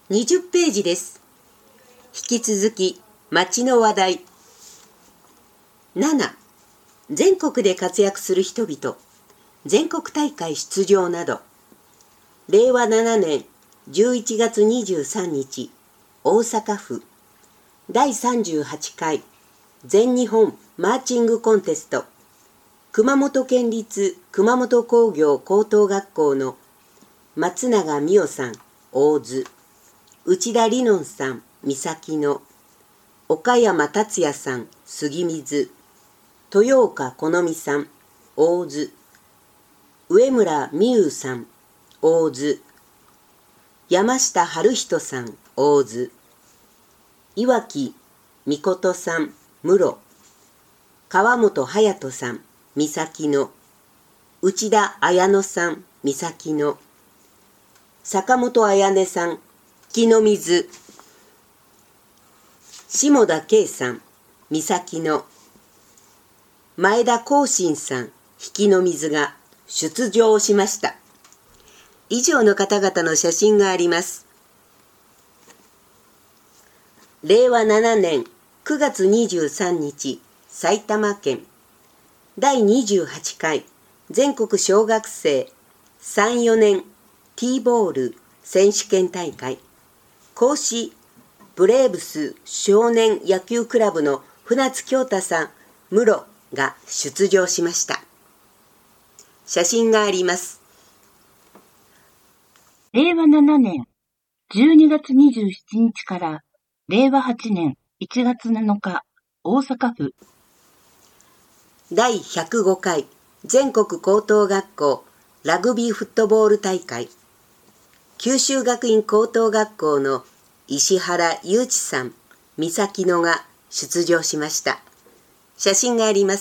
20ページです。引き続き、町の話題。7、全国で活躍する人々、全国大会出場など。令和7年11月23日、大阪府、第38回全日本マーチングコンテスト、熊本県立熊本工業高等学校の松永美代さん、大津、内田理音さん、三崎野、岡山達也さん、杉水、豊岡好美さん、大津、上村美優さん、大津、山下春人さん、大津、岩木美琴さん、室、川本隼人さん、三崎野、内田彩乃さん、三崎野、坂本彩音さん、木の水、下田圭さん、三崎野、前田光信さん、引きの水が出場しました。以上の方々の写真があります。令和7年9月23日、埼玉県第28回全国小学生3、4年 T ボール選手権大会、甲子ブレーブス少年野球クラブの船津京太さん、室が出場しました。写真があります。 令和7年12月27日から令和8年1月7日、大阪府。 第105回全国高等学校ラグビーフットボール大会、九州学院高等学校の石原雄一さん、三崎野が出場しました。写真があります。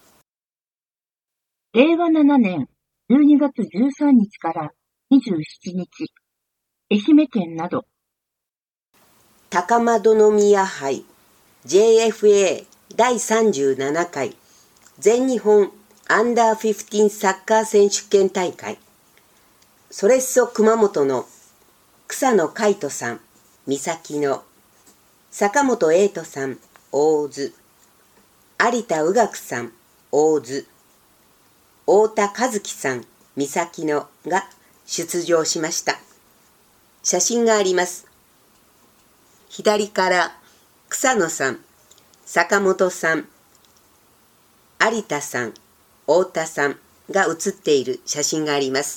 令和7年12月13日から27日、愛媛県など。 高円宮杯 JFA 第37回全日本アンダー15サッカー選手権大会、それっそ熊本の草野海斗さん、三崎野、坂本英斗さん、大津、有田宇学さん、大津、太田和樹さん、三崎野が出場しました。写真があります。左から草野さん、坂本さん、有田さん、太田さんが写っている写真があります。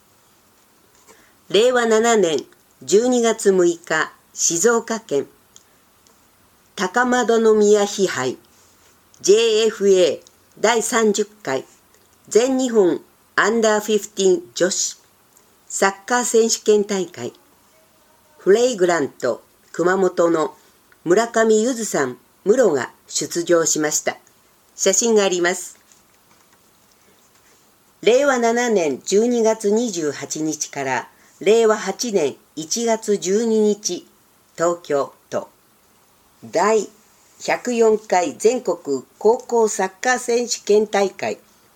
令和7年12月6日、静岡県高円宮妃杯 JFA 第30回全日本アンダー15女子サッカー選手権大会、フレイグラント熊本の村上ゆずさん、室が出場しました。写真があります。令和7年12月28日から令和8年1月12日、東京都第104回全国高校サッカー選手権大会、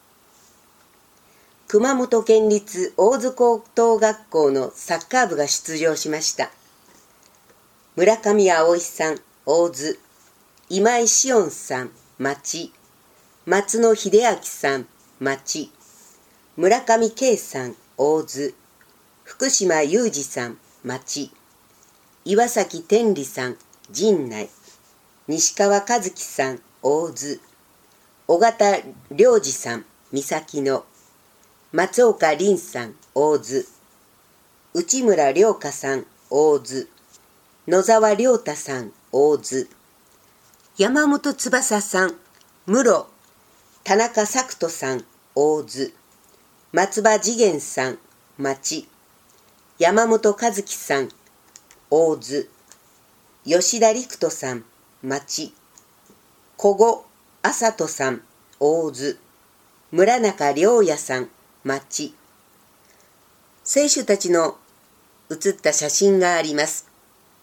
熊本県立大津高等学校のサッカー部が出場しました。村上葵さん、大津、今井紫音さん、町、松野秀明さん、町、村上圭さん、大津、福島雄二さん、町、岩崎天理さん、陣内、西川和樹さん、大津、尾形良二さん、三崎野、松岡凛さん、大津、内村良香さん、大津、野沢良太さん、大津、山本翼さん、室、田中作人さん、大津、松葉次元さん、町、山本和樹さん、大津、吉田陸人さん、町、小後麻人さん、大津、村中良也さん、町。選手たちの写った写真があります。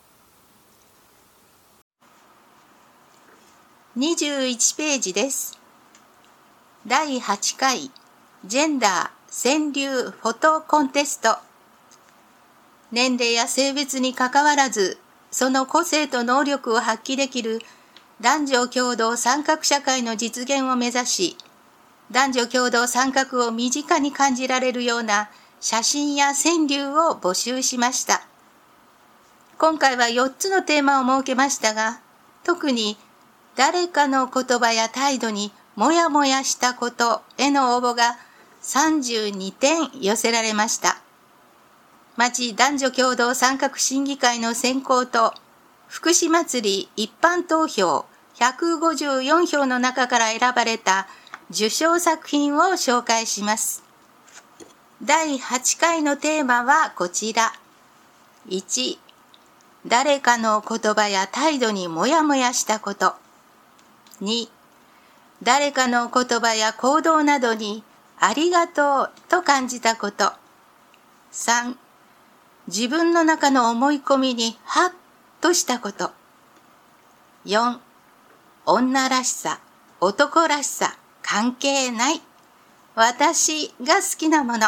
21ページです。第8回ジェンダー川柳フォトコンテスト、 年齢や性別にかかわらず、その個性と能力を発揮できる男女共同参画社会の実現を目指し、男女共同参画を身近に感じられるような写真や川柳を募集しました。今回は4つのテーマを設けましたが、特に誰かの言葉や態度にもやもやしたことへの応募が32点寄せられました。町男女共同参画審議会の選考と福祉祭り一般投票154票の中から選ばれた受賞作品を紹介します。第8回のテーマはこちら。1、誰かの言葉や態度にもやもやしたこと。2、誰かの言葉や行動などにありがとうと感じたこと。3、自分の中の思い込みにハッとしたこと。4、女らしさ、男らしさ、関係ない。私が好きなもの。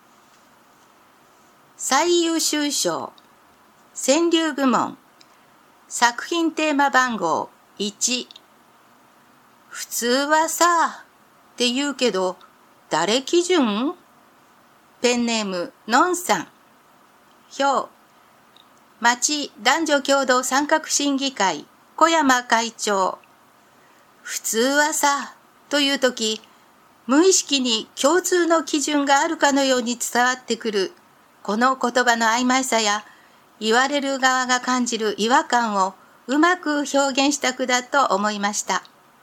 最優秀賞、川柳部門、作品テーマ番号1。普通はさ、って言うけど、誰基準？ペンネーム、のんさん。票、町男女共同参画審議会、小山会長。普通はさ、というとき、無意識に共通の基準があるかのように伝わってくる、この言葉の曖昧さや、言われる側が感じる違和感をうまく表現した句だと思いました。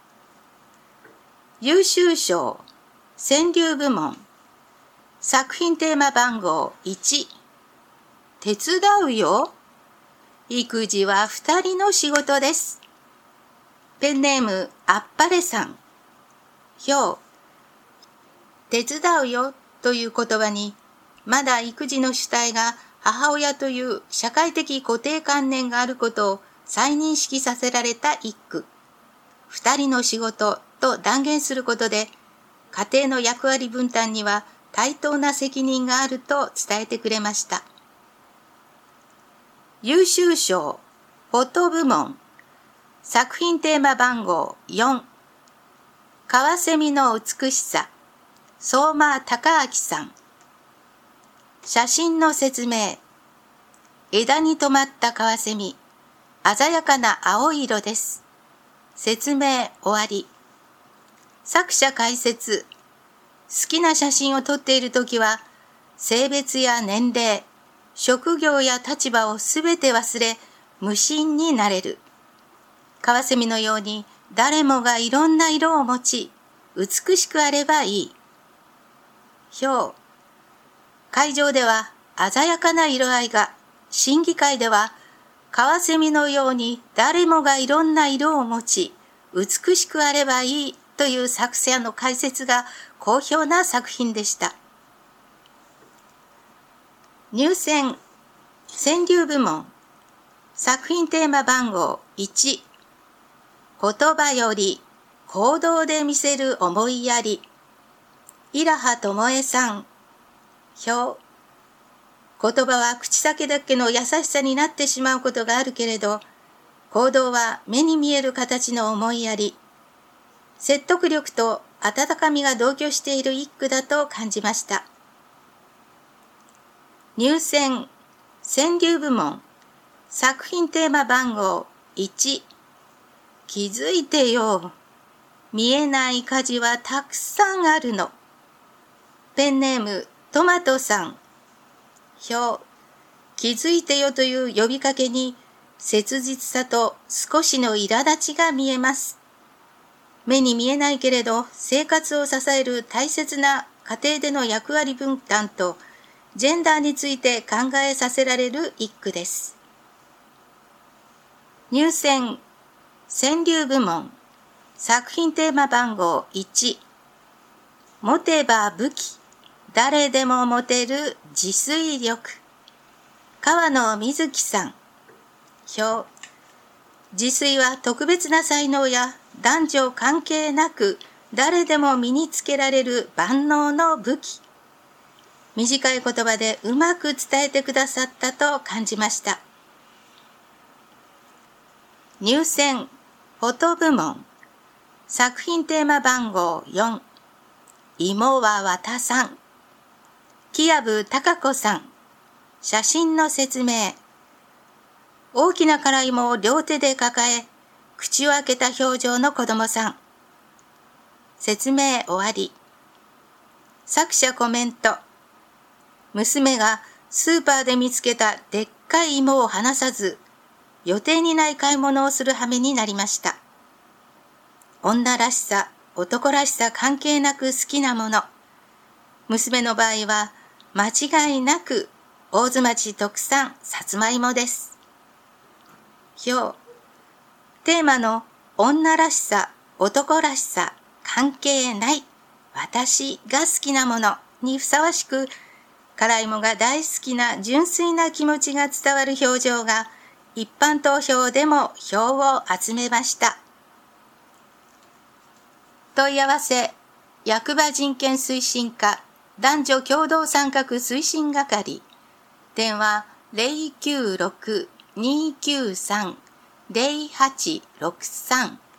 優秀賞、川柳部門、作品テーマ番号1。手伝うよ。育児は2人の仕事です。ペンネーム、あっぱれさん。票、手伝うよという言葉に、まだ育児の主体が母親という社会的固定観念があることを再認識させられた一句。2人の仕事と断言することで、家庭の役割分担には対等な責任があると伝えてくれました。優秀賞、フォト部門、作品テーマ番号4。カワセミの美しさ、相馬隆明さん。写真の説明。枝に止まったカワセミ、鮮やかな青色です。説明終わり。作者解説。好きな写真を撮っているときは、性別や年齢、職業や立場をすべて忘れ、無心になれる。カワセミのように誰もがいろんな色を持ち、美しくあればいい。票。会場では鮮やかな色合いが、審議会ではカワセミのように誰もがいろんな色を持ち、美しくあればいいという作者の解説が好評な作品でした。入選、川柳部門、作品テーマ番号1。言葉より行動で見せる思いやり。稲葉智恵さん。票。言葉は口先だけの優しさになってしまうことがあるけれど、行動は目に見える形の思いやり。説得力と温かみが同居している一句だと感じました。入選、川柳部門、作品テーマ番号1。気づいてよ。見えない火事はたくさんあるの。ペンネーム、トマトさん。票。気づいてよという呼びかけに、切実さと少しの苛立ちが見えます。目に見えないけれど、生活を支える大切な家庭での役割分担と、ジェンダーについて考えさせられる一句です。入選、川柳部門、作品テーマ番号1。持てば武器、誰でも持てる自炊力。川野瑞希さん。票。自炊は特別な才能や男女関係なく誰でも身につけられる万能の武器。 短い言葉でうまく伝えてくださったと感じました。入選フォト部門、作品テーマ番号4、芋は綿さん、木藪貴子さん。写真の説明。大きな辛いもを両手で抱え、口を開けた表情の子供さん。説明終わり。作者コメント。娘がスーパーで見つけたでっかい芋を離さず、予定にない買い物をする羽目になりました。女らしさ、男らしさ関係なく好きなもの。娘の場合は間違いなく大津町特産さつまいもです。表。テーマの女らしさ、男らしさ関係ない私が好きなものにふさわしく、辛いもが大好きな純粋な気持ちが伝わる表情が一般投票でも票を集めました。問い合わせ、役場人権推進課男女共同参画推進係、電話096-293-0863